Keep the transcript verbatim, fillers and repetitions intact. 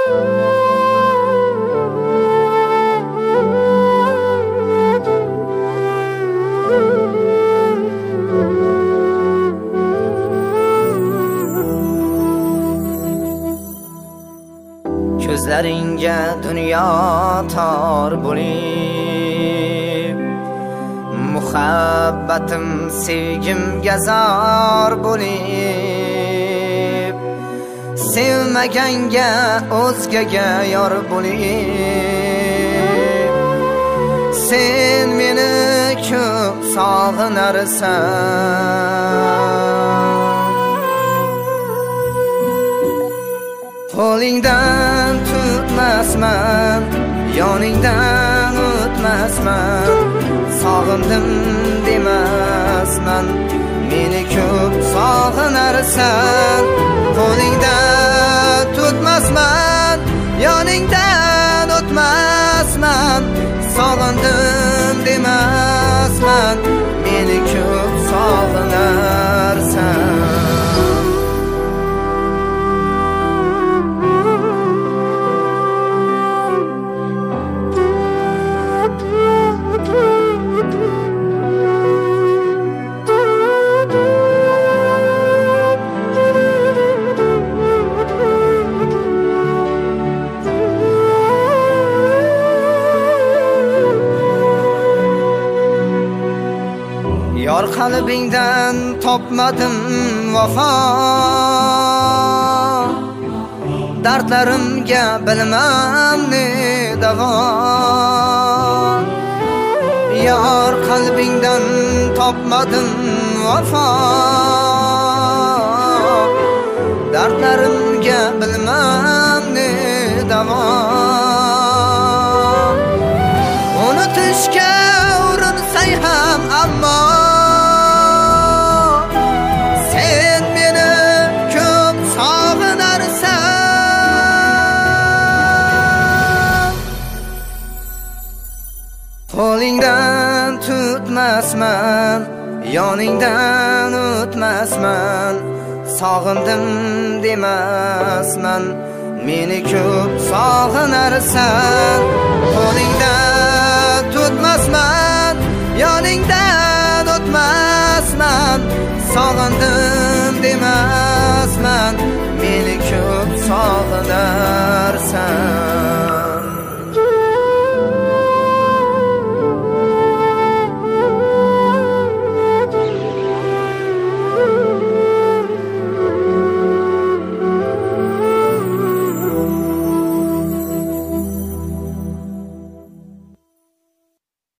Ko'zlaringga dunyo tor bo'lib, muhabbatim sevgimga zor bo'lib, sevmaganga o'zgaga yor bo'lib, sen meni ko'p sog'inarsan. Qo'lingdan tutmasman, yoningdan o'tmasman, sog'indim demasman, meni ko'p sog'inarsan. Qo'lingdan tutmasman, yoningdan o'tmasman, sog'indim demasman, meni ko'p sog'inarsan. Yor qalbingdan topmadim vafo, dardlarimga bilmam ne davo. Yor qalbingdan topmadim vafo, dardlarimga bilmam ne davo. Unutishga urinsay ham ammo qo'lingdan tutmasman, yoningdan o'tmasman, sog'indim demasman, meni ko'p sog'inarsan. Qo'lingdan tutmasman, yoningdan o'tmasman, sog'indim demasman, meni ko'p sog'inar.